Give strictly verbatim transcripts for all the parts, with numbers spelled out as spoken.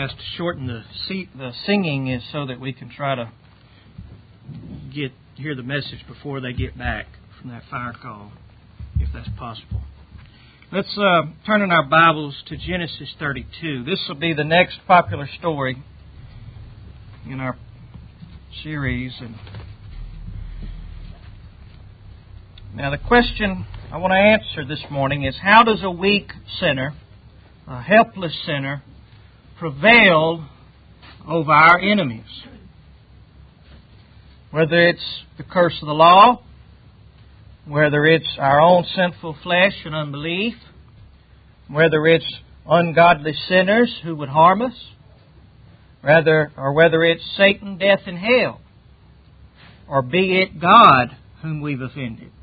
asked to shorten the seat, the singing is so that we can try to get hear the message before they get back from that fire call, if that's possible. Let's uh, turn in our Bibles to Genesis thirty-two. This will be the next popular story in our series. And now the question I want to answer this morning is, how does a weak sinner, a helpless sinner, prevail over our enemies? Whether it's the curse of the law, whether it's our own sinful flesh and unbelief, whether it's ungodly sinners who would harm us, rather, or whether it's Satan, death, and hell, or be it God whom we've offended.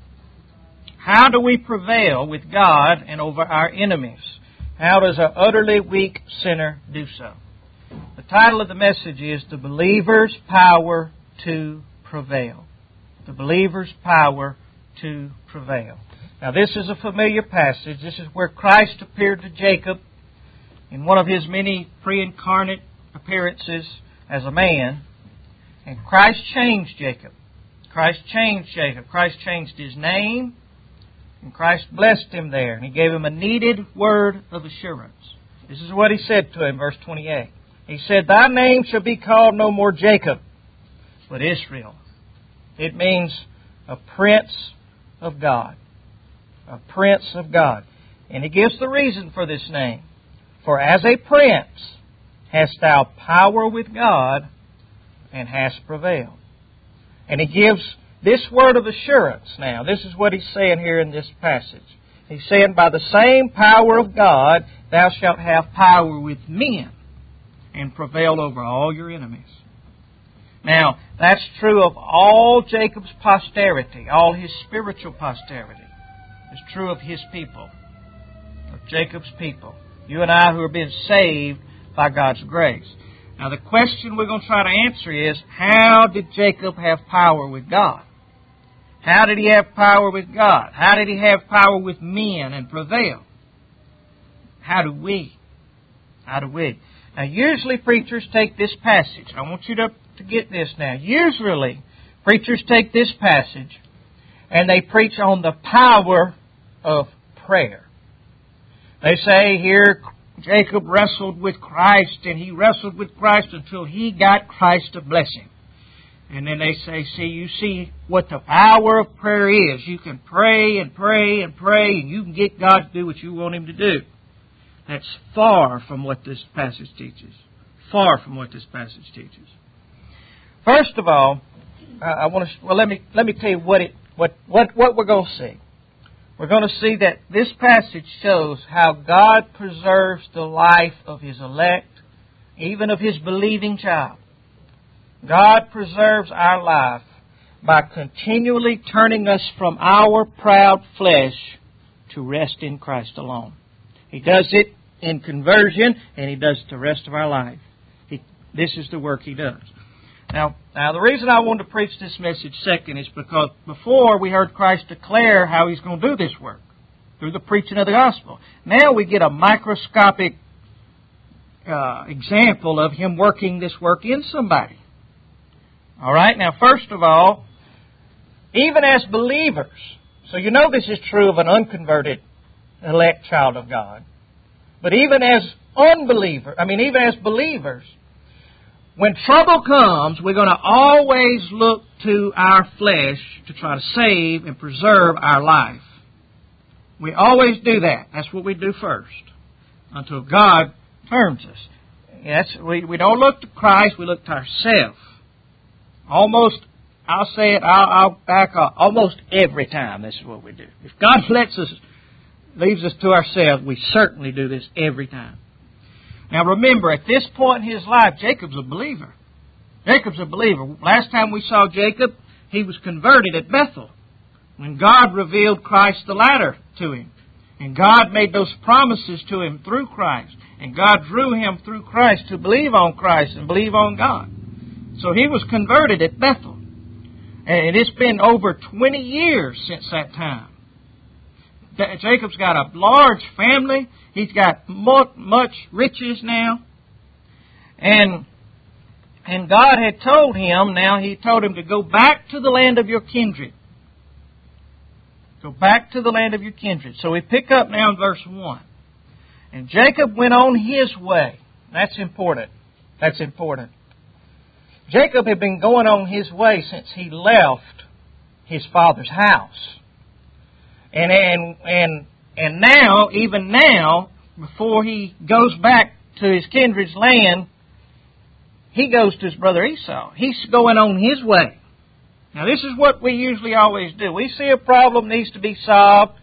How do we prevail with God and over our enemies? How does an utterly weak sinner do so? The title of the message is The Believer's Power to Prevail. The Believer's Power to Prevail. Now this is a familiar passage. This is where Christ appeared to Jacob in one of His many pre-incarnate appearances as a man. And Christ changed Jacob. Christ changed Jacob. Christ changed his name. And Christ blessed him there. And He gave him a needed word of assurance. This is what He said to him, verse twenty-eight. He said, "Thy name shall be called no more Jacob, but Israel." It means a prince of God. A prince of God. And He gives the reason for this name. "For as a prince hast thou power with God, and hast prevailed." And He gives this word of assurance now. This is what He's saying here in this passage. He's saying, by the same power of God, thou shalt have power with men, and prevail over all your enemies. Now, that's true of all Jacob's posterity, all his spiritual posterity. It's true of his people, of Jacob's people. You and I who are being saved by God's grace. Now, the question we're going to try to answer is, how did Jacob have power with God? How did he have power with God? How did he have power with men and prevail? How do we? How do we? Now, usually preachers take this passage. I want you to, to get this now. Usually, preachers take this passage and they preach on the power of prayer. They say here, Jacob wrestled with Christ, and he wrestled with Christ until he got Christ to bless him. And then they say, see, you see what the power of prayer is. You can pray and pray and pray, and you can get God to do what you want Him to do. That's far from what this passage teaches. Far from what this passage teaches. First of all, I want to well let me let me tell you what it what what what we're going to see. We're going to see that this passage shows how God preserves the life of His elect, even of His believing child. God preserves our life by continually turning us from our proud flesh to rest in Christ alone. He does it in conversion, and He does it the rest of our life. He, this is the work He does. Now, now, the reason I wanted to preach this message second is because before we heard Christ declare how He's going to do this work through the preaching of the gospel. Now we get a microscopic uh, example of Him working this work in somebody. All right. Now, first of all, even as believers, so you know this is true of an unconverted elect child of God, but even as unbelievers, I mean, even as believers, when trouble comes, we're going to always look to our flesh to try to save and preserve our life. We always do that. That's what we do first, until God turns us. Yes, we, we don't look to Christ, we look to ourselves. Almost, I'll say it, I'll, I'll back up. Almost every time, this is what we do. If God lets us, leaves us to ourselves, we certainly do this every time. Now remember, at this point in his life, Jacob's a believer. Jacob's a believer. Last time we saw Jacob, he was converted at Bethel, when God revealed Christ the ladder to him. And God made those promises to him through Christ. And God drew him through Christ to believe on Christ and believe on God. So he was converted at Bethel. And it's been over twenty years since that time. Jacob's got a large family. He's got much riches now. And and God had told him, now He told him to go back to the land of your kindred. Go back to the land of your kindred. So we pick up now in verse one. And Jacob went on his way. That's important. That's important. Jacob had been going on his way since he left his father's house. And and and and now, even now, before he goes back to his kindred's land, he goes to his brother Esau. He's going on his way. Now, this is what we usually always do. We see a problem needs to be solved,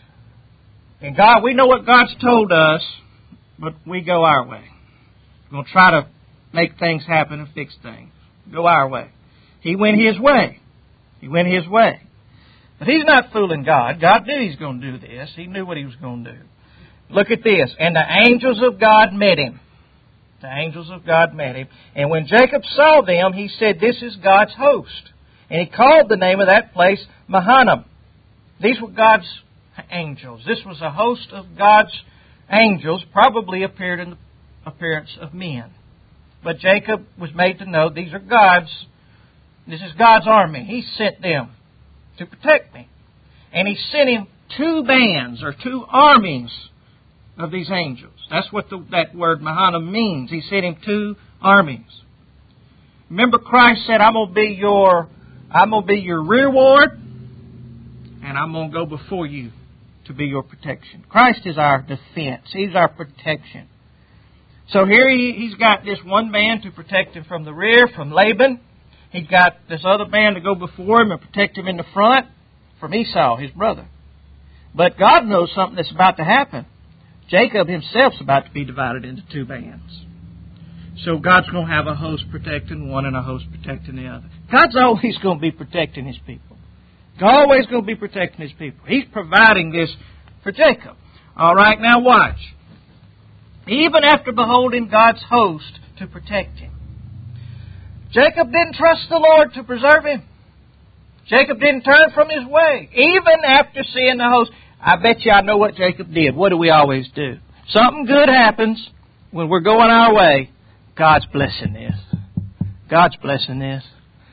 and God, we know what God's told us, but we go our way. We're going to try to make things happen and fix things. Go our way. He went his way. He went his way. But he's not fooling God. God knew He's going to do this. He knew what He was going to do. Look at this. And the angels of God met him. The angels of God met him. And when Jacob saw them, he said, "This is God's host." And he called the name of that place Mahanaim. These were God's angels. This was a host of God's angels, probably appeared in the appearance of men. But Jacob was made to know these are God's, this is God's army. He sent them to protect me. And He sent him two bands or two armies of these angels. That's what the, that word Mahanaim means. He sent him two armies. Remember, Christ said, I'm going to be your, I'm going to be your reward, and I'm going to go before you to be your protection. Christ is our defense. He's our protection. So here he, he's got this one man to protect him from the rear, from Laban. He's got this other man to go before him and protect him in the front from Esau, his brother. But God knows something that's about to happen. Jacob himself's about to be divided into two bands. So God's going to have a host protecting one and a host protecting the other. God's always going to be protecting His people. God's always going to be protecting His people. He's providing this for Jacob. All right, now watch. Even after beholding God's host to protect him, Jacob didn't trust the Lord to preserve him. Jacob didn't turn from his way. Even after seeing the host, I bet you I know what Jacob did. What do we always do? Something good happens when we're going our way. God's blessing this. God's blessing this.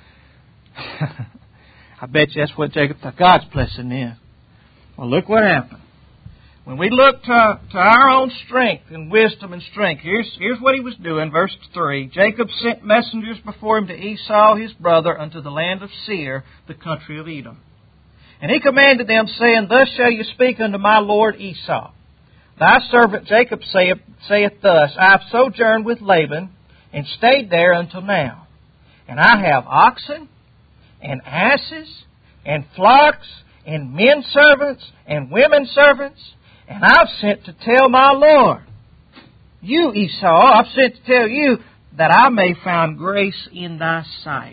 I bet you that's what Jacob thought. God's blessing this. Well, look what happened. When we look to, to our own strength and wisdom and strength, here's, here's what he was doing, verse three. Jacob sent messengers before him to Esau his brother unto the land of Seir, the country of Edom. And he commanded them, saying, Thus shall you speak unto my lord Esau. Thy servant Jacob saith, saith thus, I have sojourned with Laban, and stayed there until now. And I have oxen, and asses, and flocks, and men servants, and women servants, and I've sent to tell my Lord, you, Esau, I've sent to tell you that I may find grace in thy sight.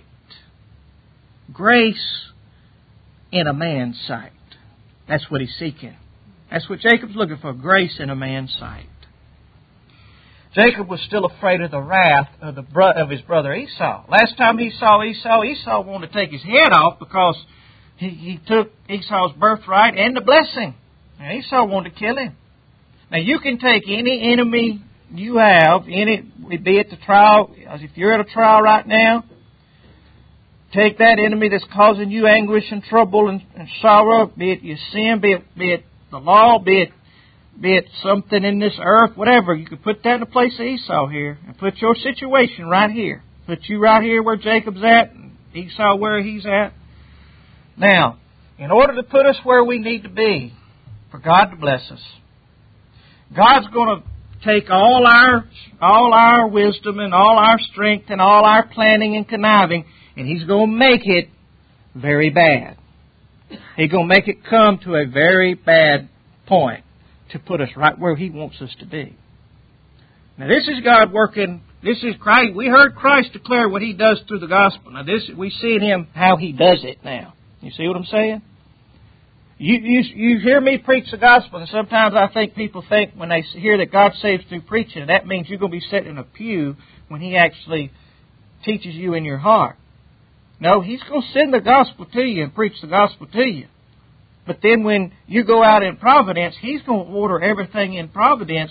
Grace in a man's sight. That's what he's seeking. That's what Jacob's looking for, grace in a man's sight. Jacob was still afraid of the wrath of, the bro- of his brother Esau. Last time he saw Esau, Esau wanted to take his head off because he, he took Esau's birthright and the blessing. Now, Esau wanted to kill him. Now, you can take any enemy you have, any, be it the trial, if you're at a trial right now, take that enemy that's causing you anguish and trouble and, and sorrow, be it your sin, be it, be it the law, be it, be it something in this earth, whatever. You can put that in the place of Esau here and put your situation right here. Put you right here where Jacob's at and Esau where he's at. Now, in order to put us where we need to be, for God to bless us, God's going to take all our all our wisdom and all our strength and all our planning and conniving, and He's going to make it very bad. He's going to make it come to a very bad point to put us right where He wants us to be. Now, this is God working. This is Christ. We heard Christ declare what He does through the gospel. Now, this we see in Him how He does it now. You see what I'm saying? You, you you hear me preach the gospel, and sometimes I think people think when they hear that God saves through preaching, and that means you're going to be sitting in a pew when He actually teaches you in your heart. No, He's going to send the gospel to you and preach the gospel to you. But then when you go out in providence, He's going to order everything in providence,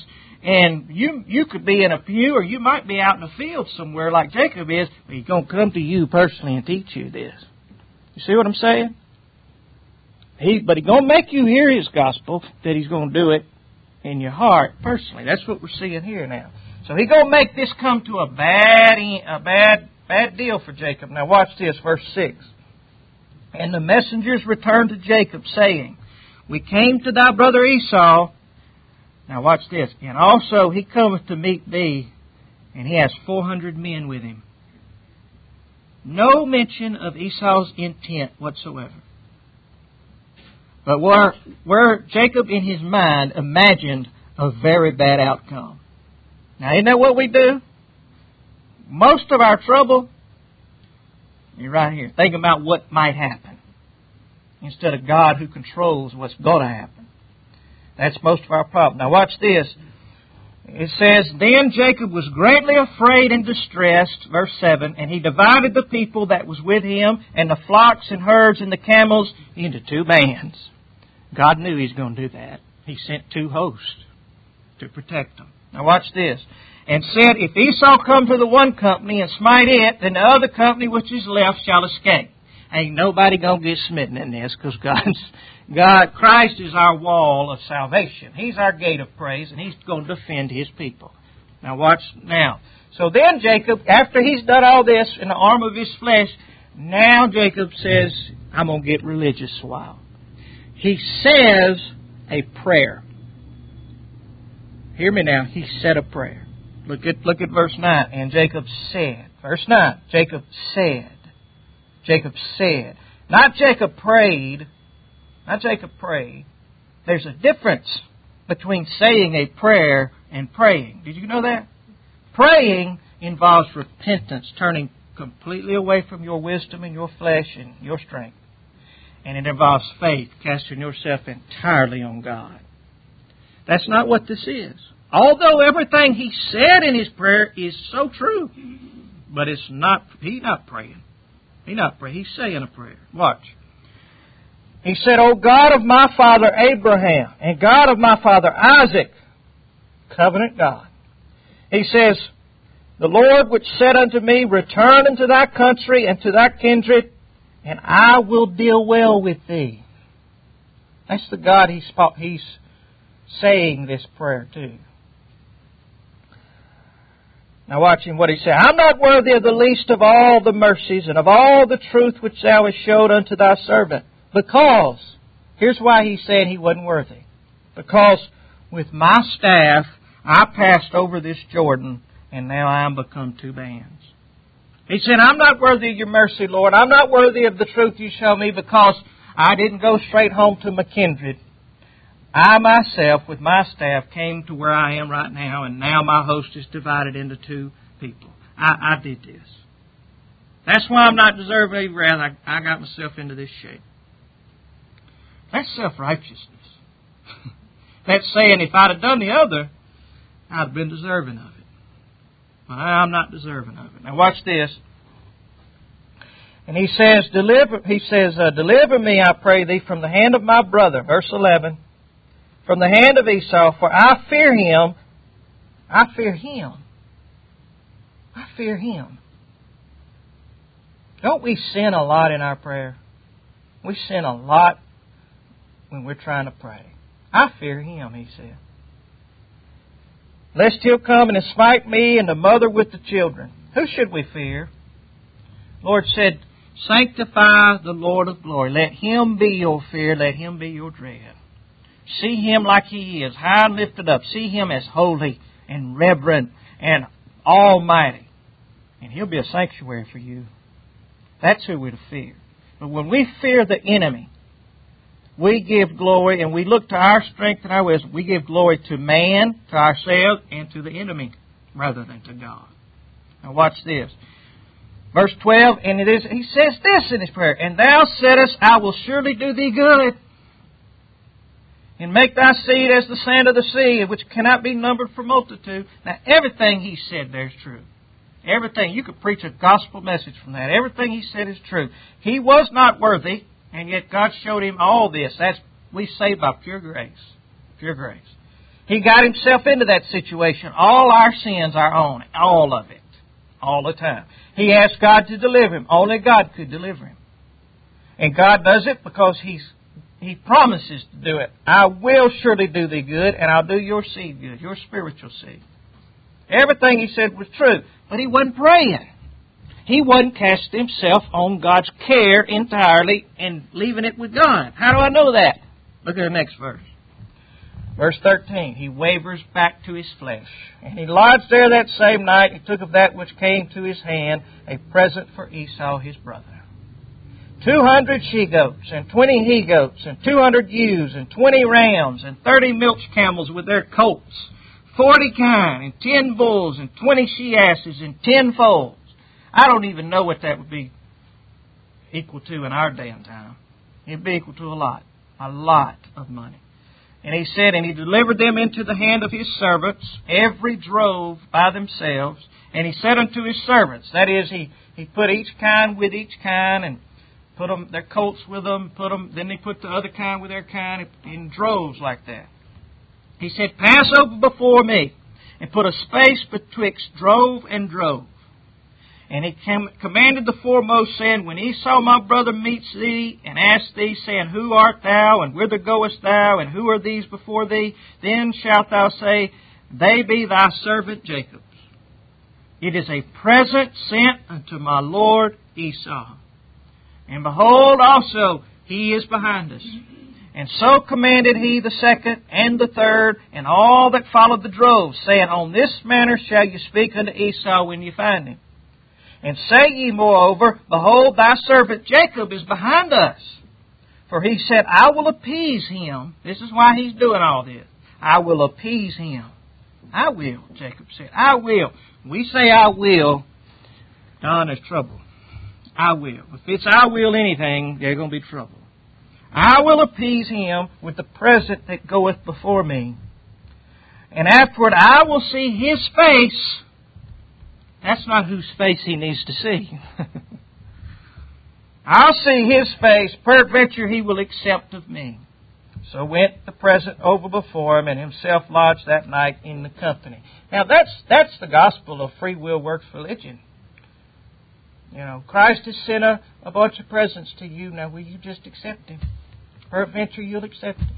And you you could be in a pew, or you might be out in the field somewhere like Jacob is, but He's going to come to you personally and teach you this. You see what I'm saying? He, but He's going to make you hear His gospel, that He's going to do it in your heart personally. That's what we're seeing here now. So He's going to make this come to a bad, a bad, bad deal for Jacob. Now watch this, verse six. And the messengers returned to Jacob, saying, We came to thy brother Esau. Now watch this. And also he cometh to meet thee, and he has four hundred men with him. No mention of Esau's intent whatsoever. But where, where Jacob in his mind imagined a very bad outcome. Now isn't that what we do? Most of our trouble, you're right here. Think about what might happen, instead of God who controls what's going to happen. That's most of our problem. Now watch this. It says, Then Jacob was greatly afraid and distressed, verse seven, and he divided the people that was with him, and the flocks and herds and the camels, into two bands. God knew He was going to do that. He sent two hosts to protect them. Now watch this. And said, If Esau come to the one company and smite it, then the other company which is left shall escape. Ain't nobody going to get smitten in this, because God's, God, Christ is our wall of salvation. He's our gate of praise, and He's going to defend His people. Now watch now. So then Jacob, after he's done all this in the arm of his flesh, now Jacob says, I'm going to get religious a while. He says a prayer. Hear me now. He said a prayer. Look at look at verse nine. And Jacob said. Verse nine. Jacob said. Jacob said. Not Jacob prayed. Not Jacob prayed. There's a difference between saying a prayer and praying. Did you know that? Praying involves repentance, turning completely away from your wisdom and your flesh and your strength. And it involves faith, casting yourself entirely on God. That's not what this is. Although everything he said in his prayer is so true. But it's not, he's not praying. He's not praying. He's saying a prayer. Watch. He said, O God of my father Abraham, and God of my father Isaac, covenant God. He says, The Lord which said unto me, Return unto thy country and to thy kindred, and I will deal well with thee. That's the God he's, he's saying this prayer to. Now watch him what he said. I'm not worthy of the least of all the mercies and of all the truth which thou hast showed unto thy servant. Because, here's why he said he wasn't worthy. Because with my staff I passed over this Jordan, and now I am become two bands. He said, I'm not worthy of your mercy, Lord. I'm not worthy of the truth you show me, because I didn't go straight home to my kindred. I myself, with my staff, came to where I am right now, and now my host is divided into two people. I, I did this. That's why I'm not deserving of wrath. I, I got myself into this shape. That's self-righteousness. That's saying if I'd have done the other, I'd have been deserving of it. But I'm not deserving of it. Now watch this. And he says, deliver, he says, uh, deliver me, I pray thee, from the hand of my brother. Verse eleven. From the hand of Esau, for I fear him. I fear him. I fear him. Don't we sin a lot in our prayer? We sin a lot when we're trying to pray. I fear him, he said. Lest he'll come and smite me and the mother with the children. Who should we fear? The Lord said, sanctify the Lord of glory. Let him be your fear. Let him be your dread. See him like he is, high and lifted up. See him as holy and reverent and almighty. And he'll be a sanctuary for you. That's who we're to fear. But when we fear the enemy, we give glory and we look to our strength and our wisdom. We give glory to man, to ourselves, and to the enemy rather than to God. Now watch this. Verse twelve, and it is, he says this in his prayer, and thou saidest, I will surely do thee good, and make thy seed as the sand of the sea, which cannot be numbered for multitude. Now everything he said there is true. Everything. You could preach a gospel message from that. Everything he said is true. He was not worthy, and yet God showed him all this. That's we saved by pure grace. Pure grace. He got himself into that situation. All our sins are on it. All of it. All the time. He asked God to deliver him. Only God could deliver him. And God does it because He's He promises to do it. I will surely do thee good, and I'll do your seed good, your spiritual seed. Everything He said was true. But he wasn't praying. He wasn't casting himself on God's care entirely and leaving it with God. How do I know that? Look at the next verse. Verse thirteen, he wavers back to his flesh. And he lodged there that same night. He took of that which came to his hand a present for Esau his brother. Two hundred she-goats, and twenty he-goats, and two hundred ewes, and twenty rams, and thirty milch camels with their colts, forty kine, and ten bulls, and twenty she-asses, and ten foals. I don't even know what that would be equal to in our day and time. It'd be equal to a lot. A lot of money. And he said, and he delivered them into the hand of his servants, every drove by themselves. And he said unto his servants, that is, he, he put each kind with each kind, and put them, their colts with them, put them, then they put the other kind with their kind in droves like that. He said, pass over before me, and put a space betwixt drove and drove. And he commanded the foremost, saying, when Esau my brother meets thee, and asks thee, saying, who art thou, and whither goest thou, and who are these before thee? Then shalt thou say, they be thy servant Jacob's. It is a present sent unto my lord Esau. And behold, also, he is behind us. And so commanded he the second and the third, and all that followed the droves, saying, on this manner shall you speak unto Esau when you find him. And say ye moreover, behold, thy servant Jacob is behind us. For he said, I will appease him. This is why he's doing all this. I will appease him. I will, Jacob said. I will. We say I will, Don, there's trouble. I will. If it's I will anything, there's going to be trouble. I will appease him with the present that goeth before me. And afterward I will see his face. That's not whose face he needs to see. I'll see his face. Peradventure he will accept of me. So went the present over before him, and himself lodged that night in the company. Now that's that's the gospel of free will works religion. You know, Christ has sent a, a bunch of presents to you. Now will you just accept him? Peradventure you'll accept him.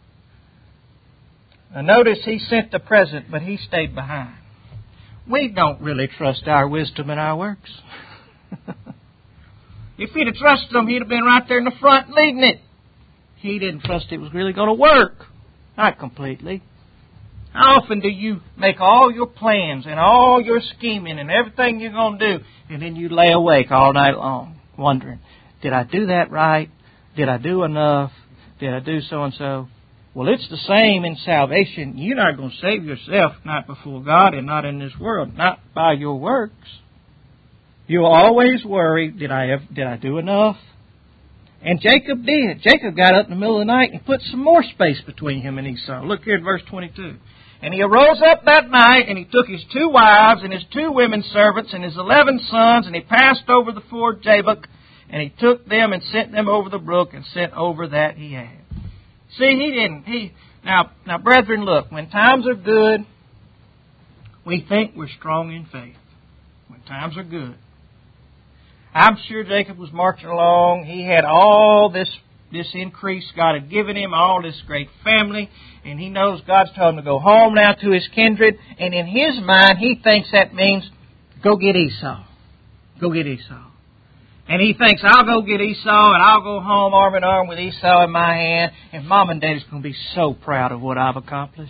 Now notice he sent the present, but he stayed behind. We don't really trust our wisdom and our works. If he'd have trusted them, he'd have been right there in the front leading it. He didn't trust it was really going to work. Not completely. How often do you make all your plans and all your scheming and everything you're going to do, and then you lay awake all night long wondering, did I do that right? Did I do enough? Did I do so-and-so? Well, it's the same in salvation. You're not going to save yourself, not before God and not in this world, not by your works. You'll always worry, did I have, did I do enough? And Jacob did. Jacob got up in the middle of the night and put some more space between him and Esau. Look here at verse twenty-two. And he arose up that night, and he took his two wives and his two women servants and his eleven sons, and he passed over the ford Jabbok, and he took them and sent them over the brook and sent over that he had. See, he didn't. He now, now, brethren, look. When times are good, we think we're strong in faith. When times are good, I'm sure Jacob was marching along. He had all this this increase God had given him, all this great family, and he knows God's told him to go home now to his kindred. And in his mind, he thinks that means go get Esau. Go get Esau. And he thinks, I'll go get Esau, and I'll go home arm in arm with Esau in my hand, and Mom and Daddy's going to be so proud of what I've accomplished.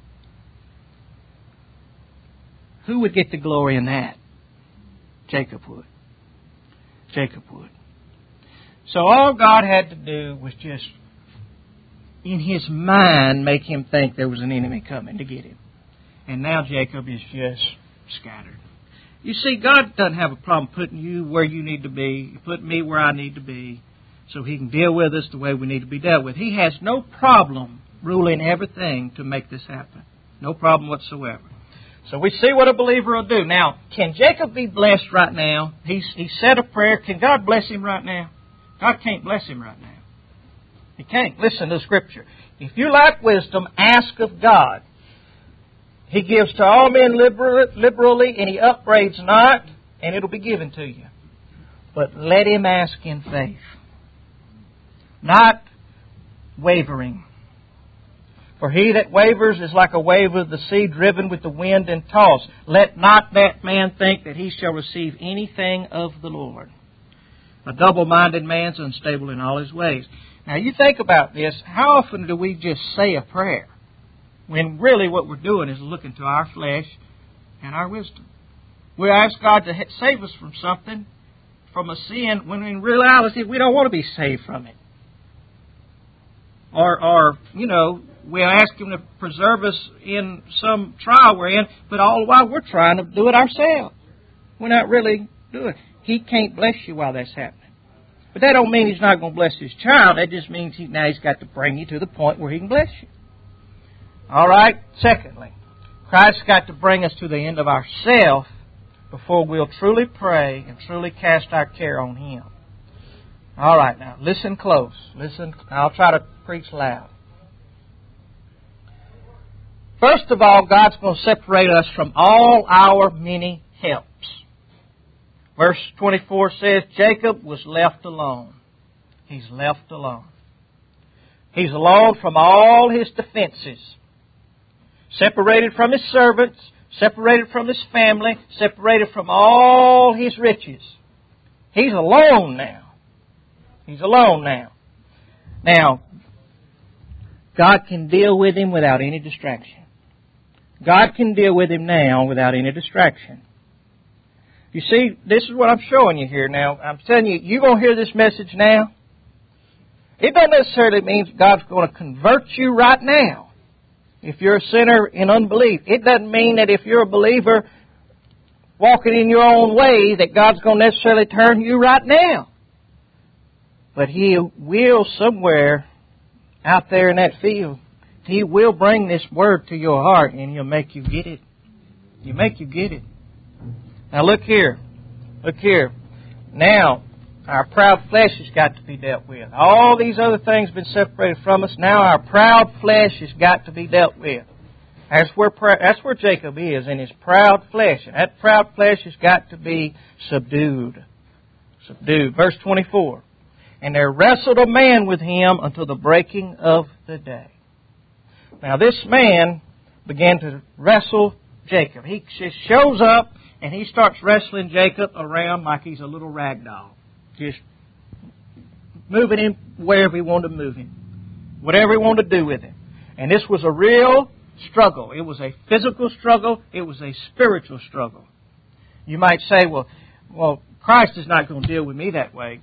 Who would get the glory in that? Jacob would. Jacob would. So all God had to do was just, in his mind, make him think there was an enemy coming to get him. And now Jacob is just scattered. You see, God doesn't have a problem putting you where you need to be, putting me where I need to be, so He can deal with us the way we need to be dealt with. He has no problem ruling everything to make this happen. No problem whatsoever. So we see what a believer will do. Now, can Jacob be blessed right now? He's, he said a prayer. Can God bless him right now? God can't bless him right now. He can't. Listen to the Scripture. If you lack wisdom, ask of God. He gives to all men liber- liberally, and He upbraids not, and it'll be given to you. But let him ask in faith, not wavering. For he that wavers is like a wave of the sea driven with the wind and tossed. Let not that man think that he shall receive anything of the Lord. A double-minded man's unstable in all his ways. Now you think about this. How often do we just say a prayer when really what we're doing is looking to our flesh and our wisdom? We ask God to save us from something, from a sin, when in reality we don't want to be saved from it. Or, or you know, we ask Him to preserve us in some trial we're in, but all the while we're trying to do it ourselves. We're not really doing it. He can't bless you while that's happening. But that don't mean He's not going to bless His child. That just means he, now He's got to bring you to the point where He can bless you. All right? Secondly, Christ's got to bring us to the end of ourself before we'll truly pray and truly cast our care on Him. All right, now, listen close. Listen. I'll try to preach loud. First of all, God's going to separate us from all our many helps. Verse twenty-four says, Jacob was left alone. He's left alone. He's alone from all his defenses. Separated from his servants, separated from his family, separated from all his riches. He's alone now. He's alone now. Now, God can deal with him without any distraction. God can deal with him now without any distraction. You see, this is what I'm showing you here now. I'm telling you, you're going to hear this message now. It doesn't necessarily mean God's going to convert you right now. If you're a sinner in unbelief, it doesn't mean that if you're a believer walking in your own way that God's going to necessarily turn you right now. But He will somewhere out there in that field, He will bring this word to your heart and He'll make you get it. He'll make you get it. Now look here. Look here. Now, our proud flesh has got to be dealt with. All these other things have been separated from us. Now our proud flesh has got to be dealt with. That's where, that's where Jacob is, in his proud flesh. And that proud flesh has got to be subdued. Subdued. Verse twenty-four. And there wrestled a man with him until the breaking of the day. Now this man began to wrestle Jacob. He just shows up and he starts wrestling Jacob around like he's a little rag doll. Just moving him wherever he wanted to move him. Whatever he wanted to do with him. And this was a real struggle. It was a physical struggle. It was a spiritual struggle. You might say, well, well, Christ is not going to deal with me that way.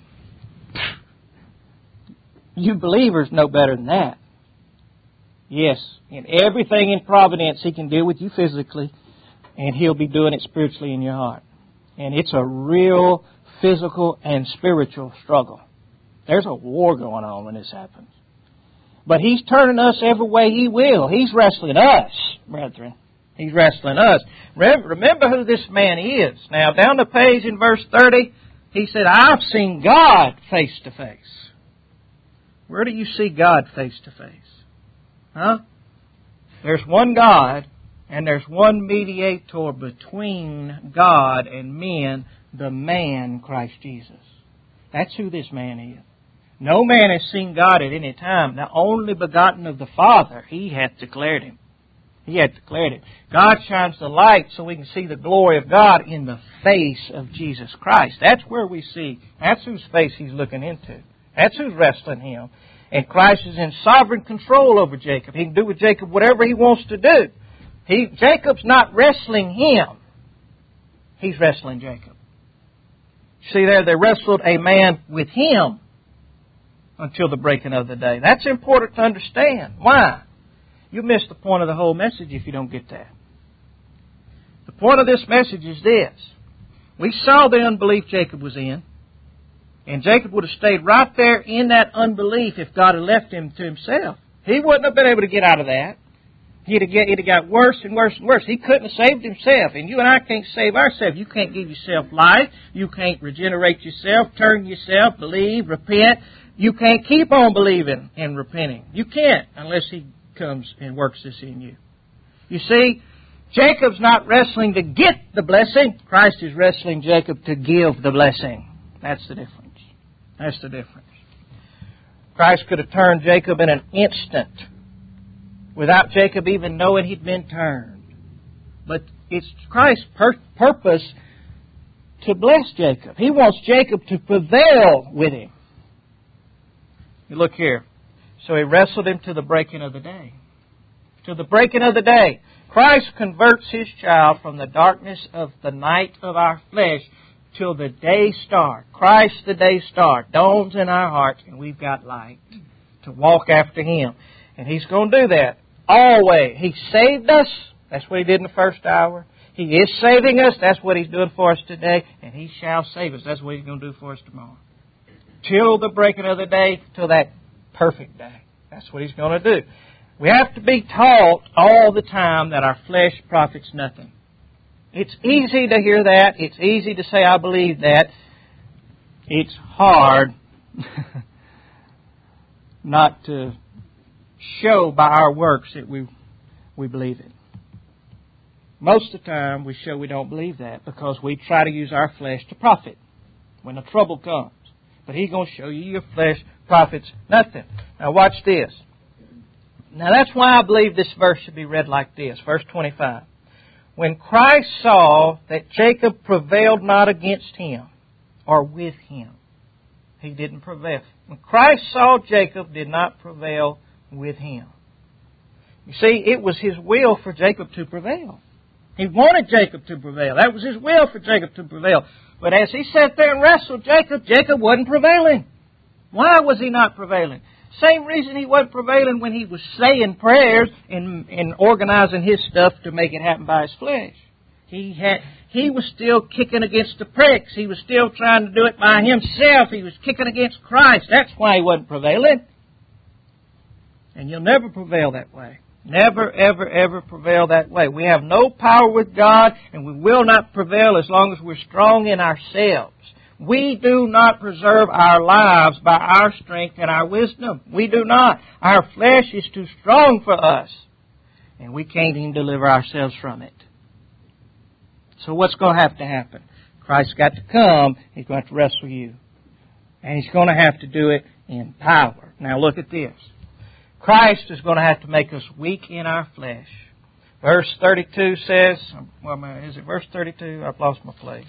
You believers know better than that. Yes, in everything in providence, He can deal with you physically, and He'll be doing it spiritually in your heart. And it's a real physical and spiritual struggle. There's a war going on when this happens. But He's turning us every way He will. He's wrestling us, brethren. He's wrestling us. Remember who this man is. Now, down the page in verse thirty, he said, I've seen God face to face. Where do you see God face to face? Huh? There's one God, and there's one mediator between God and men, the man Christ Jesus. That's who this man is. No man has seen God at any time. The only begotten of the Father, He hath declared Him. He hath declared Him. God shines the light so we can see the glory of God in the face of Jesus Christ. That's where we see. That's whose face He's looking into. That's who's wrestling Him. And Christ is in sovereign control over Jacob. He can do with Jacob whatever He wants to do. He, Jacob's not wrestling Him. He's wrestling Jacob. See there, they wrestled a man with Him until the breaking of the day. That's important to understand. Why? You miss the point of the whole message if you don't get that. The point of this message is this. We saw the unbelief Jacob was in. And Jacob would have stayed right there in that unbelief if God had left him to himself. He wouldn't have been able to get out of that. He'd have, get, he'd have got worse and worse and worse. He couldn't have saved himself. And you and I can't save ourselves. You can't give yourself life. You can't regenerate yourself, turn yourself, believe, repent. You can't keep on believing and repenting. You can't unless He comes and works this in you. You see, Jacob's not wrestling to get the blessing. Christ is wrestling Jacob to give the blessing. That's the difference. That's the difference. Christ could have turned Jacob in an instant without Jacob even knowing he'd been turned. But it's Christ's pur- purpose to bless Jacob. He wants Jacob to prevail with him. You look here. So he wrestled him to the breaking of the day. To the breaking of the day. Christ converts His child from the darkness of the night of our flesh till the day star. Christ the day star dawns in our hearts, and we've got light to walk after Him. And He's going to do that always. He saved us. That's what He did in the first hour. He is saving us. That's what He's doing for us today. And He shall save us. That's what He's going to do for us tomorrow. Till the breaking of the day, till that perfect day. That's what He's going to do. We have to be taught all the time that our flesh profits nothing. It's easy to hear that. It's easy to say, I believe that. It's hard not to show by our works that we we believe it. Most of the time, we show we don't believe that because we try to use our flesh to profit when the trouble comes. But He's going to show you your flesh profits nothing. Now watch this. Now that's why I believe this verse should be read like this. Verse twenty-five. When Christ saw that Jacob prevailed not against him or with him. He didn't prevail. When Christ saw Jacob did not prevail with him. You see, it was His will for Jacob to prevail. He wanted Jacob to prevail. That was His will for Jacob to prevail. But as he sat there and wrestled Jacob, Jacob wasn't prevailing. Why was he not prevailing? Same reason he wasn't prevailing when he was saying prayers and, and organizing his stuff to make it happen by his flesh. He had he was still kicking against the pricks. He was still trying to do it by himself. He was kicking against Christ. That's why he wasn't prevailing. And you'll never prevail that way. Never, ever, ever prevail that way. We have no power with God, and we will not prevail as long as we're strong in ourselves. We do not preserve our lives by our strength and our wisdom. We do not. Our flesh is too strong for us, and we can't even deliver ourselves from it. So what's going to have to happen? Christ's got to come. He's going to have to wrestle you. And He's going to have to do it in power. Now look at this. Christ is going to have to make us weak in our flesh. Verse thirty-two says, well, is it verse thirty-two? I've lost my place.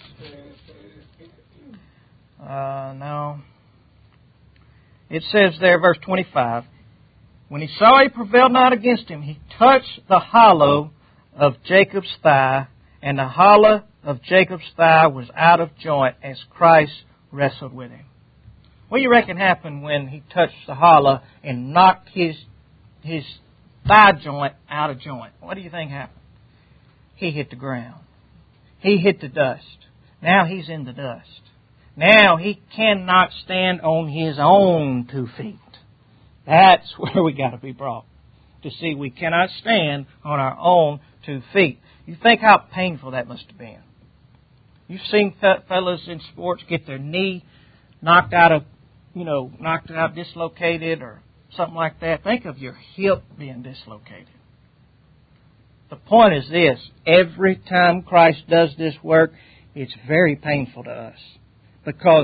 Uh, no. It says there, verse twenty-five, when he saw he prevailed not against him, he touched the hollow of Jacob's thigh, and the hollow of Jacob's thigh was out of joint as Christ wrestled with him. What do you reckon happened when he touched the hollow and knocked his his thigh joint out of joint? What do you think happened? He hit the ground. He hit the dust. Now he's in the dust. Now he cannot stand on his own two feet. That's where we got to be brought. To see we cannot stand on our own two feet. You think how painful that must have been. You've seen fellas in sports get their knee knocked out of, you know, knocked out, dislocated or something like that. Think of your hip being dislocated. The point is this. Every time Christ does this work, it's very painful to us. Because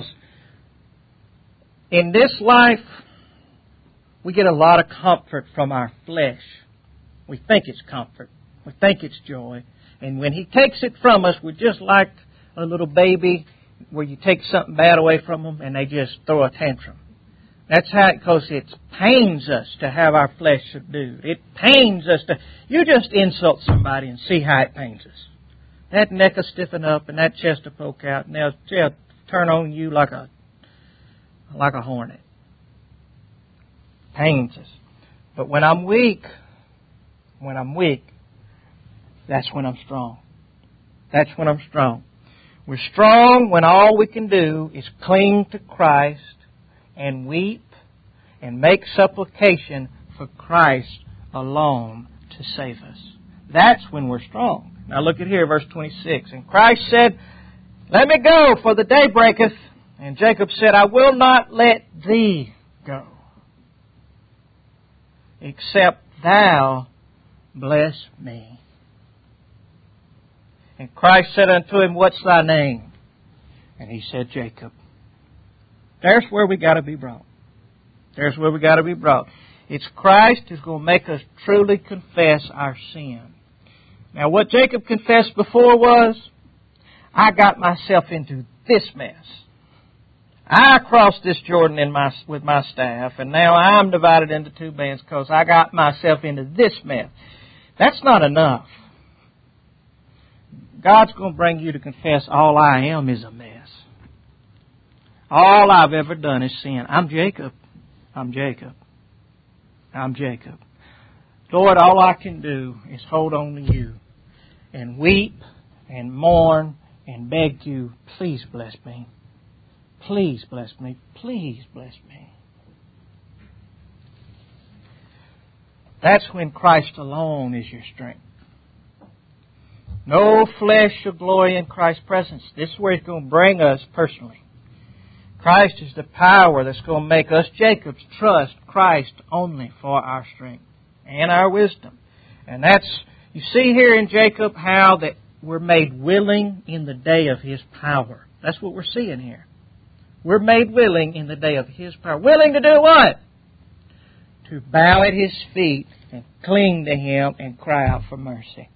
in this life, we get a lot of comfort from our flesh. We think it's comfort. We think it's joy. And when He takes it from us, we're just like a little baby where you take something bad away from them and they just throw a tantrum. That's how, because it pains us to have our flesh subdued. It pains us to, you just insult somebody and see how it pains us. That neck will stiffen up and that chest will poke out and they'll, they'll turn on you like a, like a hornet. Pains us. But when I'm weak, when I'm weak, that's when I'm strong. That's when I'm strong. We're strong when all we can do is cling to Christ and weep and make supplication for Christ alone to save us. That's when we're strong. Now look at here, verse twenty-six. And Christ said, let me go, for the day breaketh. And Jacob said, I will not let thee go, except thou bless me. And Christ said unto him, What's thy name? And he said, Jacob. There's where we got to be brought. There's where we got to be brought. It's Christ who's going to make us truly confess our sin. Now, what Jacob confessed before was, I got myself into this mess. I crossed this Jordan in my, with my staff, and now I'm divided into two bands because I got myself into this mess. That's not enough. God's going to bring you to confess all I am is a mess. All I've ever done is sin. I'm Jacob. I'm Jacob. I'm Jacob. Lord, all I can do is hold on to you and weep and mourn and beg you, please bless me. Please bless me. Please bless me. That's when Christ alone is your strength. No flesh shall glory in Christ's presence. This is where He's going to bring us personally. Christ is the power that's going to make us Jacobs trust Christ only for our strength and our wisdom. And that's, you see here in Jacob how that we're made willing in the day of His power. That's what we're seeing here. We're made willing in the day of His power. Willing to do what? To bow at His feet and cling to Him and cry out for mercy.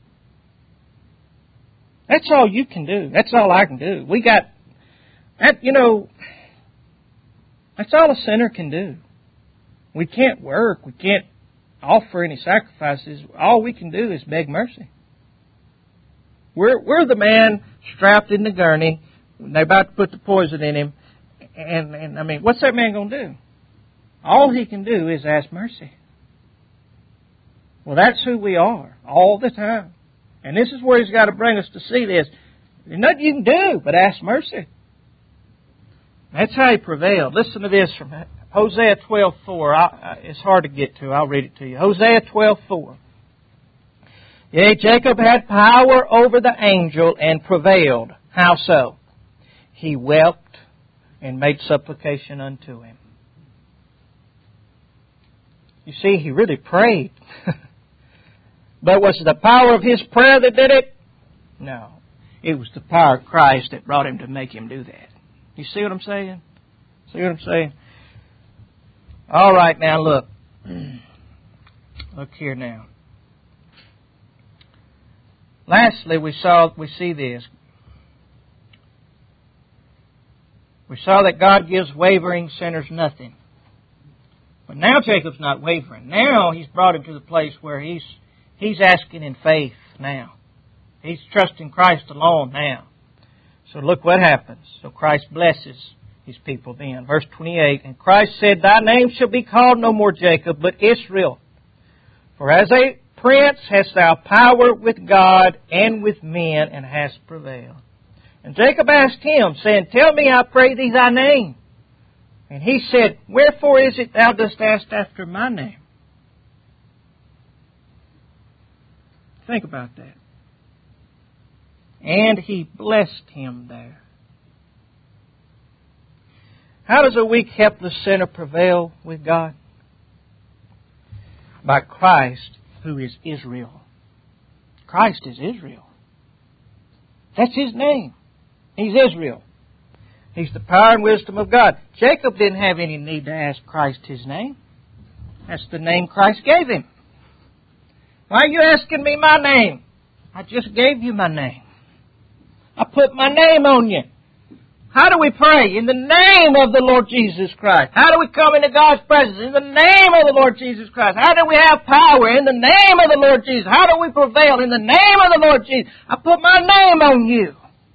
That's all you can do. That's all I can do. We got, that, you know, that's all a sinner can do. We can't work. We can't offer any sacrifices. All we can do is beg mercy. We're, we're the man strapped in the gurney. They're about to put the poison in him. And, and I mean, what's that man going to do? All he can do is ask mercy. Well, that's who we are all the time. And this is where He's got to bring us to see this. There's nothing you can do but ask mercy. That's how He prevailed. Listen to this from Hosea twelve four. It's hard to get to. I'll read it to you. Hosea twelve four. Yea, Jacob had power over the angel and prevailed. How so? He wept and made supplication unto him. You see, he really prayed. But was it the power of his prayer that did it? No. It was the power of Christ that brought him to make him do that. You see what I'm saying? See what I'm saying? All right, now look. Look here now. Lastly, we saw we see this. We saw that God gives wavering sinners nothing. But now Jacob's not wavering. Now He's brought him to the place where he's he's asking in faith now. He's trusting Christ alone now. So look what happens. So Christ blesses His people then. Verse twenty-eight, and Christ said, Thy name shall be called no more Jacob, but Israel. For as a prince hast thou power with God and with men, and hast prevailed. And Jacob asked him, saying, Tell me, I pray thee, thy name. And he said, Wherefore is it thou dost ask after my name? Think about that. And he blessed him there. How does a weak, helpless sinner prevail with God? By Christ, who is Israel. Christ is Israel. That's His name. He's Israel. He's the power and wisdom of God. Jacob didn't have any need to ask Christ His name. That's the name Christ gave him. Why are you asking me my name? I just gave you my name. I put my name on you. How do we pray? In the name of the Lord Jesus Christ. How do we come into God's presence? In the name of the Lord Jesus Christ. How do we have power? In the name of the Lord Jesus. How do we prevail? In the name of the Lord Jesus. I put my name on you.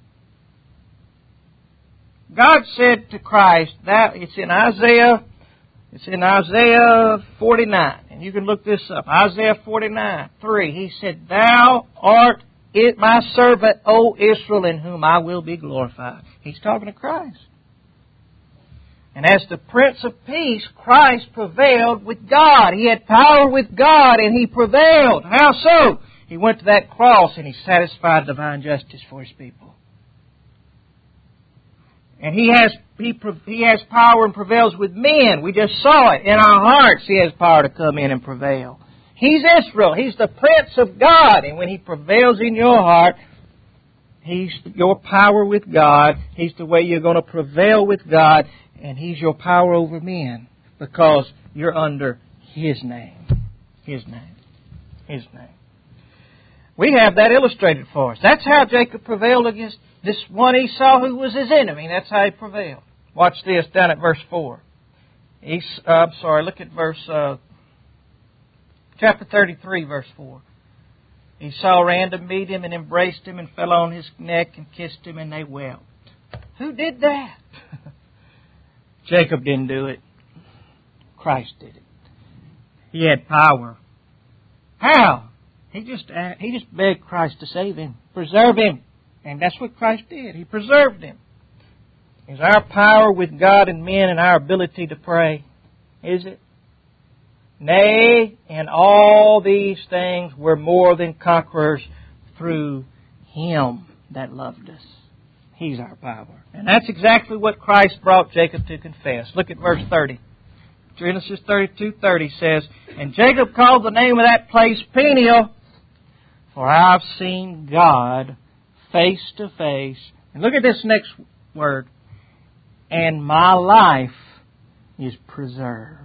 God said to Christ, that it's in Isaiah, it's in Isaiah forty-nine. And you can look this up. Isaiah forty-nine, three. He said, Thou art it my servant, O Israel, in whom I will be glorified. He's talking to Christ. And as the Prince of Peace, Christ prevailed with God. He had power with God, and He prevailed. How so? He went to that cross, and He satisfied divine justice for His people. And He has he, he has power and prevails with men. We just saw it. In our hearts, He has power to come in and prevail. He's Israel. He's the Prince of God. And when He prevails in your heart, He's your power with God. He's the way you're going to prevail with God. And He's your power over men because you're under His name. His name. His name. We have that illustrated for us. That's how Jacob prevailed against this one Esau who was his enemy. That's how he prevailed. Watch this down at verse four. Es- uh, I'm sorry, look at verse uh, chapter thirty-three, verse four. Esau ran to meet him and embraced him and fell on his neck and kissed him, and they wept. Who did that? Jacob didn't do it. Christ did it. He had power. How? He just he just begged Christ to save him, preserve him. And that's what Christ did. He preserved him. Is our power with God and men and our ability to pray? Is it? Nay, in all these things we're more than conquerors through Him that loved us. He's our power. And that's exactly what Christ brought Jacob to confess. Look at verse thirty. Genesis thirty-two thirty says, And Jacob called the name of that place Peniel, for I've seen God face to face. And look at this next word. And my life is preserved.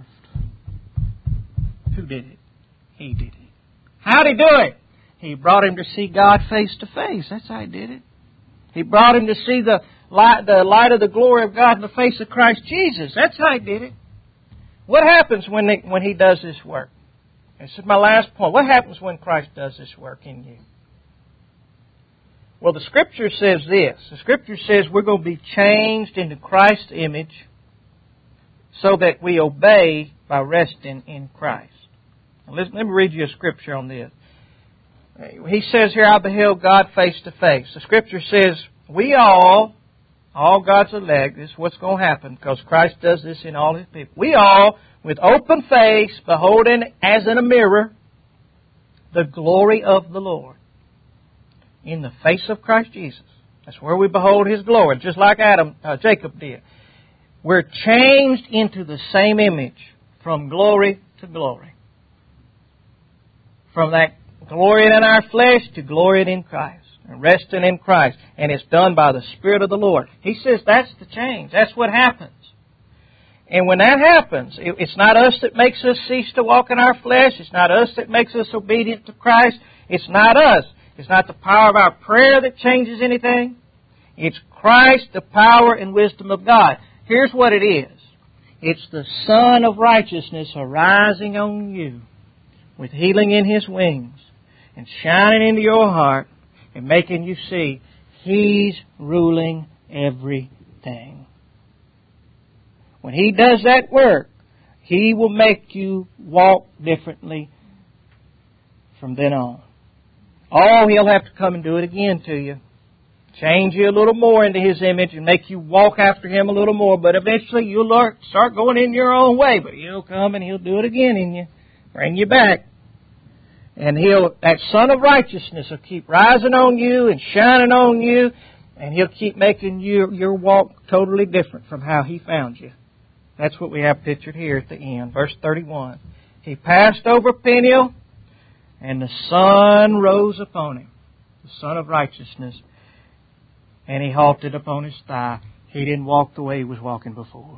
Who did it? He did it. How did He do it? He brought him to see God face to face. That's how He did it. He brought him to see the light, the light of the glory of God in the face of Christ Jesus. That's how He did it. What happens when they, when He does this work? This is my last point. What happens when Christ does this work in you? Well, the Scripture says this. The Scripture says we're going to be changed into Christ's image so that we obey by resting in Christ. Now, listen, let me read you a Scripture on this. He says here, I beheld God face to face. The Scripture says we all, all God's elect, this is what's going to happen because Christ does this in all His people. We all, with open face, beholding as in a mirror the glory of the Lord in the face of Christ Jesus. That's where we behold His glory, just like Adam, uh, Jacob did. We're changed into the same image from glory to glory. From that glory in our flesh to glory in Christ. And resting in Christ. And it's done by the Spirit of the Lord. He says that's the change. That's what happens. And when that happens, it's not us that makes us cease to walk in our flesh. It's not us that makes us obedient to Christ. It's not us. It's not the power of our prayer that changes anything. It's Christ, the power and wisdom of God. Here's what it is. It's the Son of Righteousness arising on you with healing in His wings and shining into your heart and making you see He's ruling everything. When He does that work, He will make you walk differently from then on. Oh, He'll have to come and do it again to you. Change you a little more into His image and make you walk after Him a little more. But eventually you'll start going in your own way. But He'll come and He'll do it again in you. Bring you back. And He'll, that Son of Righteousness will keep rising on you and shining on you. And He'll keep making you, your walk totally different from how He found you. That's what we have pictured here at the end. Verse thirty-one. He passed over Peniel, and the sun rose upon him. The Son of Righteousness. And He halted upon his thigh. He didn't walk the way he was walking before.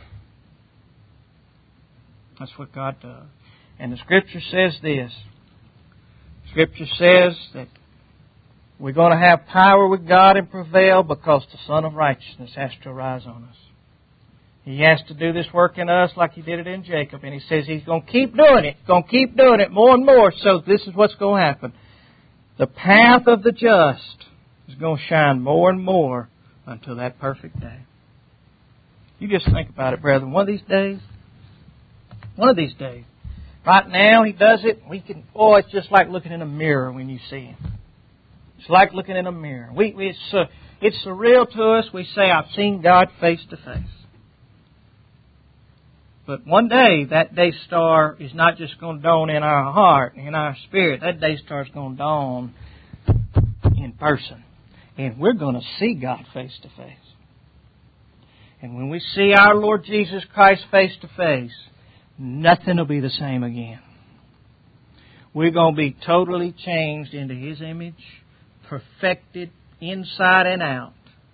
That's what God does. And the Scripture says this. Scripture says that we're going to have power with God and prevail because the Son of Righteousness has to arise on us. He has to do this work in us like He did it in Jacob. And He says He's going to keep doing it. Going to keep doing it more and more. So this is what's going to happen. The path of the just is going to shine more and more until that perfect day. You just think about it, brethren. One of these days, one of these days, right now He does it. We can. Oh, it's just like looking in a mirror when you see Him. It's like looking in a mirror. We, we it's uh, it's surreal to us. We say, "I've seen God face to face." But one day, that day star is not just going to dawn in our heart, in our spirit. That day star is going to dawn in person. And we're going to see God face to face. And when we see our Lord Jesus Christ face to face, nothing will be the same again. We're going to be totally changed into His image, perfected, inside and out.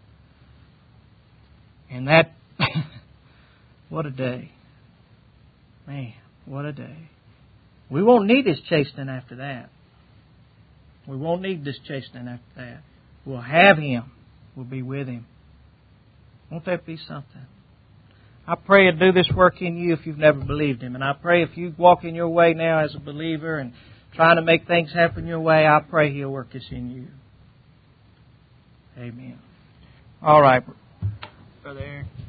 And that, what a day. Man, what a day. We won't need His chastening after that. We won't need this chastening after that. We'll have Him. We'll be with Him. Won't that be something? I pray He'll do this work in you if you've never believed Him. And I pray if you walk in your way now as a believer and trying to make things happen your way, I pray He'll work this in you. Amen. All right. Brother Aaron.